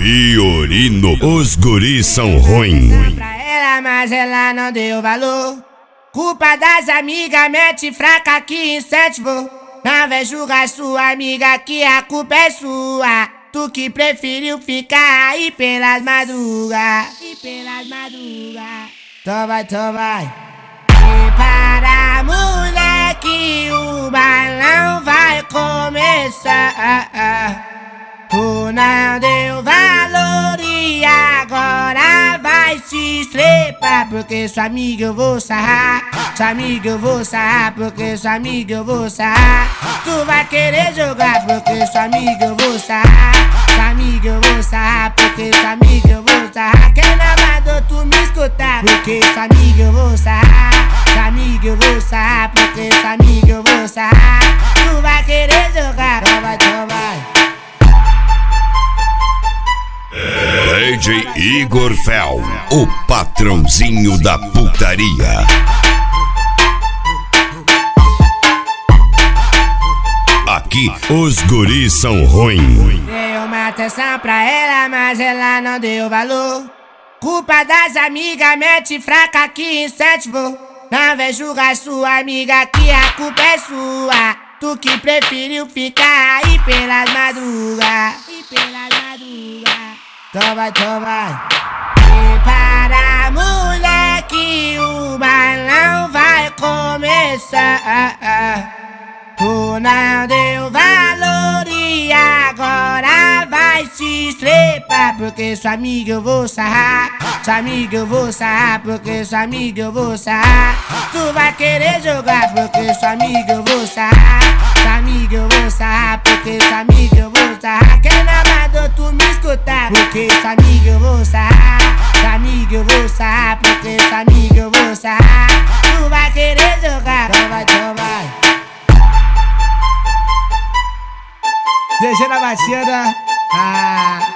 Fiorino, os guris são ruins. Pra ela, mas ela não deu valor. Culpa das amigas, mete fraca que incentivou. Não vem julgar sua amiga que a culpa é sua. Tu que preferiu ficar aí pelas madrugas. Então vai. Prepara, moleque, o balão vai começar. Tu não deu valor e agora vai se estrepar. Porque sua amiga eu vou sarrar. Sua amiga eu vou sarrar. Porque sua amiga eu vou sarrar. Tu vai querer jogar. Porque sua amiga eu vou sarrar. Sua amiga eu vou sarrar. Porque sua amiga eu vou sarrar. Quem não mandou tu me escutar? Porque sua amiga eu vou sarrar. Sua amiga eu vou sarrar. Porque sua amiga eu vou sarrar. Tu vai querer jogar. Então vai. DJ Igor Fel, o patrãozinho da putaria. Aqui os guris são ruins. Dei uma atenção pra ela, mas ela não deu valor. Culpa das amigas, mete fraca que incentivou. Não vem julgar sua amiga que a culpa é sua. Tu que preferiu ficar aí pelas madrugas. Então vai. Prepara, moleque, o balão vai começar. Tu não deu valor e agora vai se estrepar. Porque sua amiga eu vou sarrar. Sua amiga eu vou sarrar. Porque sua amiga eu vou sarrar. Tu vai querer jogar. Porque sua amiga eu vou sarrar. Sua amiga eu vou sarrar. Porque sua amiga eu vou sarrar. Quem não mandou tu me escutar? Porque sua amiga eu vou sarrar. Sua amiga eu vou sarrar. Porque sua amiga eu vou sarrar. Tu vai querer jogar. Então vai. GG na batida.